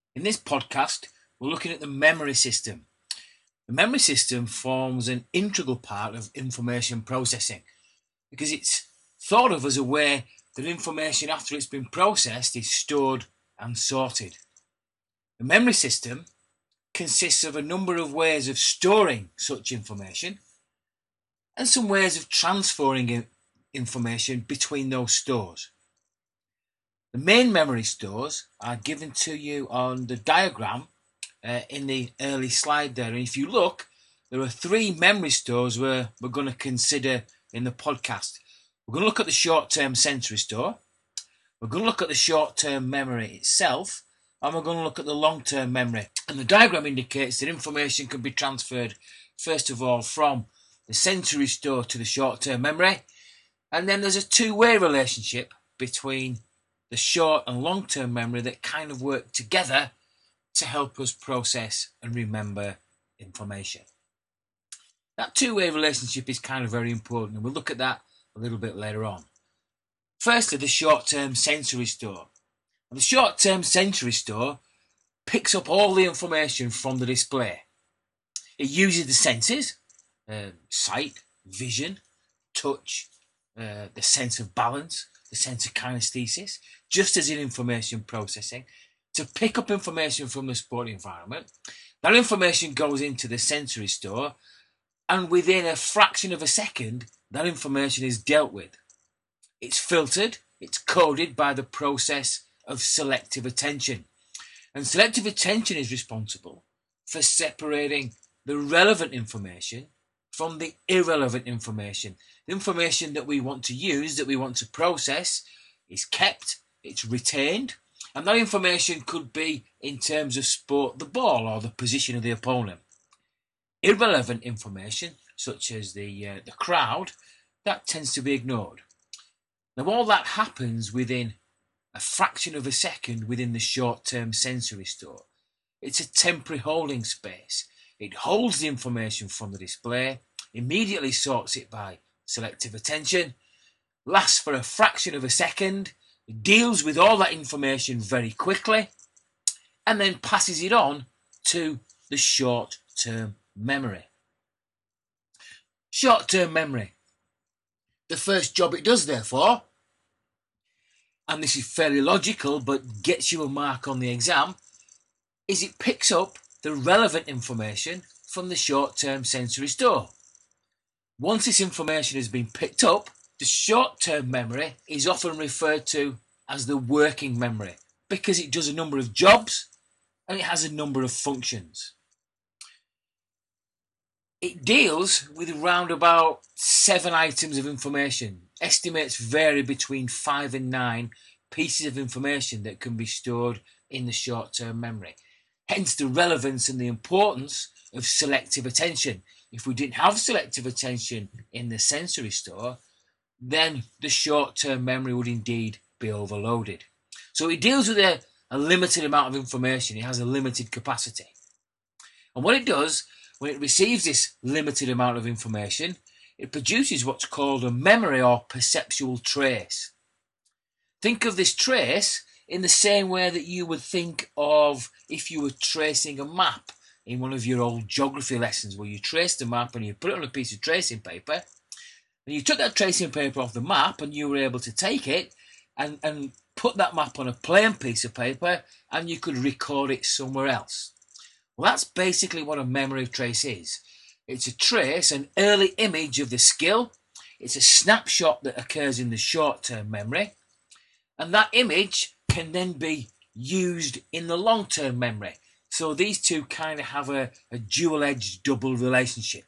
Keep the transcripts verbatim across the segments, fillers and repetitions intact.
In this podcast, we're looking at the memory system. The memory system forms an integral part of information processing because it's thought of as a way that information after it's been processed is stored and sorted. The memory system consists of a number of ways of storing such information and some ways of transferring information between those stores. The main memory stores are given to you on the diagram uh, in the early slide there. And if you look, there are three memory stores where we're going to consider in the podcast. We're going to look at the short-term sensory store. We're going to look at the short-term memory itself. And we're going to look at the long-term memory. And the diagram indicates that information can be transferred, first of all, from the sensory store to the short-term memory. And then there's a two-way relationship between the short and long-term memory that kind of work together to help us process and remember information. That two-way relationship is kind of very important, and we'll look at that a little bit later on. Firstly, the short-term sensory store. And the short-term sensory store picks up all the information from the display. It uses the senses, uh, sight, vision, touch, uh, the sense of balance, the sense of kinesthesis, just as in information processing, to pick up information from the sport environment. That information goes into the sensory store, and within a fraction of a second, that information is dealt with. It's filtered, it's coded by the process of selective attention. And selective attention is responsible for separating the relevant information from the irrelevant information. The information that we want to use, that we want to process, is kept, it's retained, and that information could be in terms of sport, the ball, or the position of the opponent. Irrelevant information, such as the uh, the crowd, that tends to be ignored. Now, all that happens within a fraction of a second within the short-term sensory store. It's a temporary holding space. It holds the information from the display, immediately sorts it by selective attention, lasts for a fraction of a second, deals with all that information very quickly, and then passes it on to the short-term memory. Short-term memory. The first job it does, therefore, and this is fairly logical but gets you a mark on the exam, is it picks up the relevant information from the short-term sensory store. Once this information has been picked up, the short-term memory is often referred to as the working memory because it does a number of jobs and it has a number of functions. It deals with around about seven items of information. Estimates vary between five and nine pieces of information that can be stored in the short-term memory. Hence the relevance and the importance of selective attention. If we didn't have selective attention in the sensory store, then the short-term memory would indeed be overloaded. So it deals with a, a limited amount of information. It has a limited capacity. And what it does, when it receives this limited amount of information, it produces what's called a memory or perceptual trace. Think of this trace in the same way that you would think of if you were tracing a map in one of your old geography lessons, where you traced the map and you put it on a piece of tracing paper, and you took that tracing paper off the map and you were able to take it and, and put that map on a plain piece of paper and you could record it somewhere else. Well, that's basically what a memory trace is. It's a trace, an early image of the skill. It's a snapshot that occurs in the short-term memory. And that image can then be used in the long-term memory. So these two kind of have a, a dual-edged double relationship.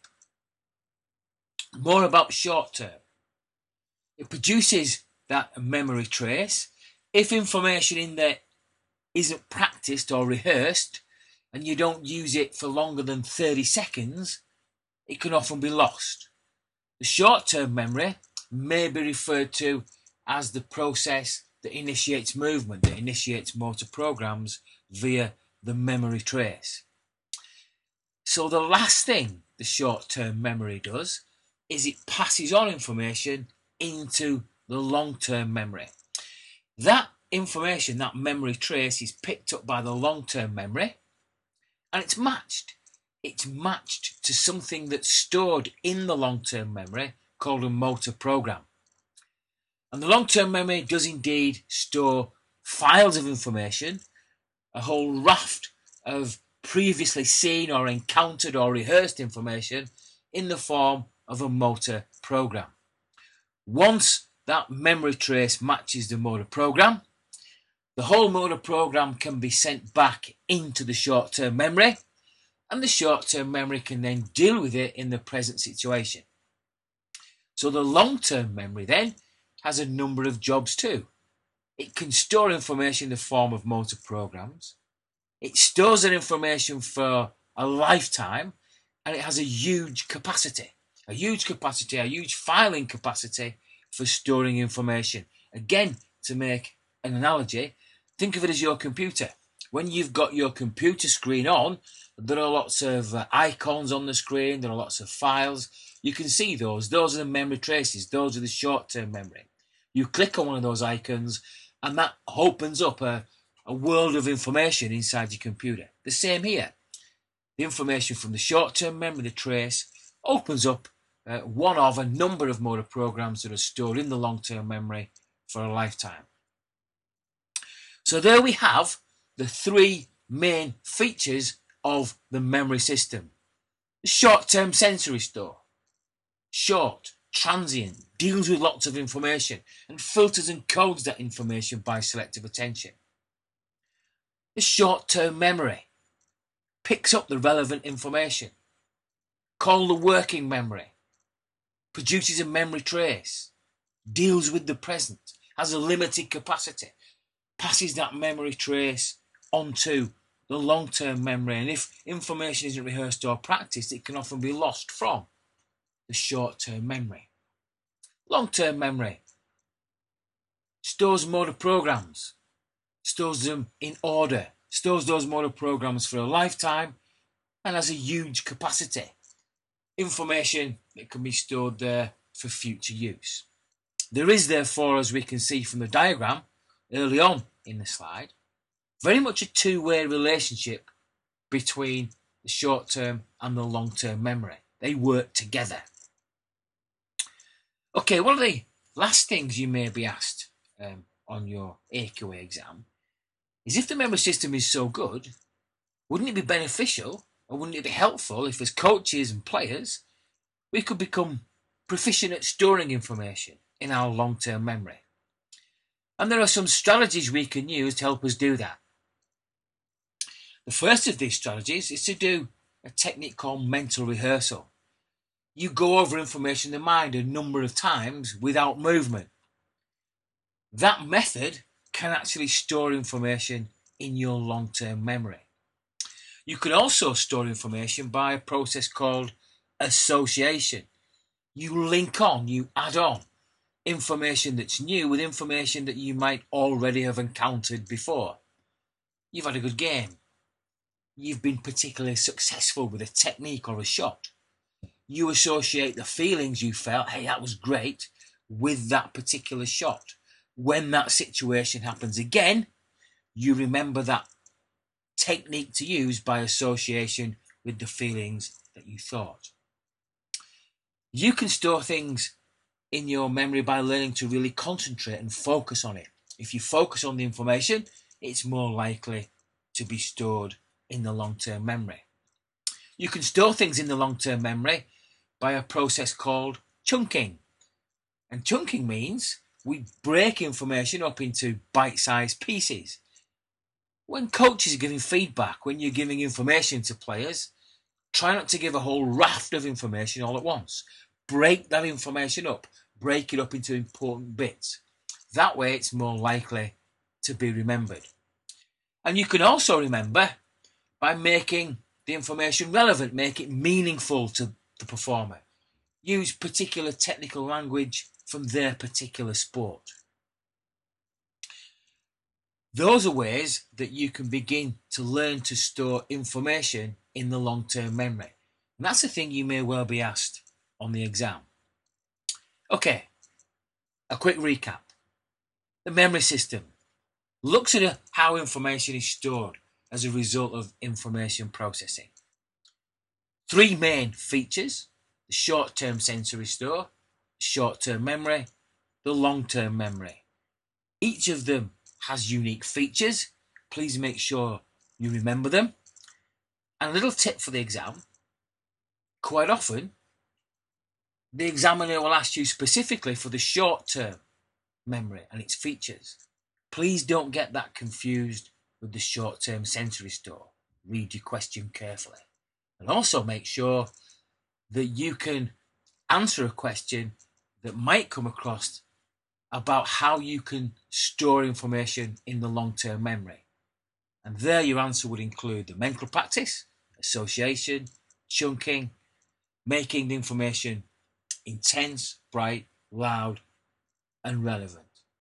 More about short-term. It produces that memory trace. If information in there isn't practiced or rehearsed, and you don't use it for longer than thirty seconds, it can often be lost. The short-term memory may be referred to as the process that initiates movement, that initiates motor programs via the memory trace. So the last thing the short-term memory does is it passes on information into the long-term memory. That information, that memory trace, is picked up by the long-term memory, and it's matched. It's matched to something that's stored in the long-term memory called a motor program. And the long-term memory does indeed store files of information, a whole raft of previously seen or encountered or rehearsed information in the form of a motor program. Once that memory trace matches the motor program, the whole motor program can be sent back into the short-term memory, and the short-term memory can then deal with it in the present situation. So the long-term memory then has a number of jobs too. It can store information in the form of motor programs. It stores that information for a lifetime, and it has a huge capacity, a huge capacity, a huge filing capacity for storing information. Again, to make an analogy, think of it as your computer. When you've got your computer screen on, there are lots of uh, icons on the screen, there are lots of files. You can see those. Those are the memory traces. Those are the short-term memory. You click on one of those icons, and that opens up a, a world of information inside your computer. The same here. The information from the short-term memory, the trace, opens up uh, one of a number of motor programs that are stored in the long-term memory for a lifetime. So there we have the three main features of the memory system. The short-term sensory store. Short, transient, deals with lots of information and filters and codes that information by selective attention. The short-term memory picks up the relevant information, called the working memory, produces a memory trace, deals with the present, has a limited capacity, passes that memory trace onto the long-term memory, and if information isn't rehearsed or practiced, it can often be lost from the short-term memory. Long-term memory stores motor programs, stores them in order, stores those motor programs for a lifetime, and has a huge capacity. Information that can be stored there for future use. There is therefore, as we can see from the diagram early on in the slide, very much a two-way relationship between the short-term and the long-term memory. They work together. Okay, one of the last things you may be asked um, on your A Q A exam is, if the memory system is so good, wouldn't it be beneficial or wouldn't it be helpful if, as coaches and players, we could become proficient at storing information in our long-term memory? And there are some strategies we can use to help us do that. The first of these strategies is to do a technique called mental rehearsal. You go over information in the mind a number of times without movement. That method can actually store information in your long-term memory. You can also store information by a process called association. You link on, you add on information that's new with information that you might already have encountered before. You've had a good game. You've been particularly successful with a technique or a shot. You associate the feelings you felt, hey, that was great, with that particular shot. When that situation happens again, you remember that technique to use by association with the feelings that you thought. You can store things in your memory by learning to really concentrate and focus on it. If you focus on the information, it's more likely to be stored in the long-term memory. You can store things in the long-term memory by a process called chunking. And chunking means we break information up into bite-sized pieces. When coaches are giving feedback, when you're giving information to players, try not to give a whole raft of information all at once. Break that information up. Break it up into important bits. That way it's more likely to be remembered. And you can also remember by making the information relevant, make it meaningful to the performer. Use particular technical language from their particular sport. Those are ways that you can begin to learn to store information in the long-term memory. And that's the thing you may well be asked on the exam. Okay, a quick recap. The memory system. looks at how information is stored as a result of information processing. Three main features: the short-term sensory store, short-term memory, the long-term memory. Each of them has unique features. Please make sure you remember them. And a little tip for the exam: quite often, the examiner will ask you specifically for the short-term memory and its features. Please don't get that confused with the short-term sensory store. Read your question carefully. And also make sure that you can answer a question that might come across about how you can store information in the long-term memory. And there your answer would include the mental practice, association, chunking, making the information intense, bright, loud, and relevant.